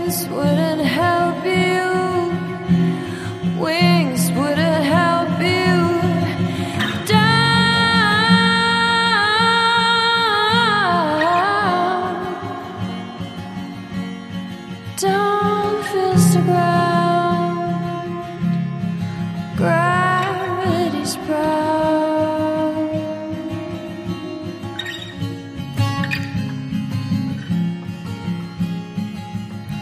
wings wouldn't help you. Wings wouldn't help you down. Don't feel so bright.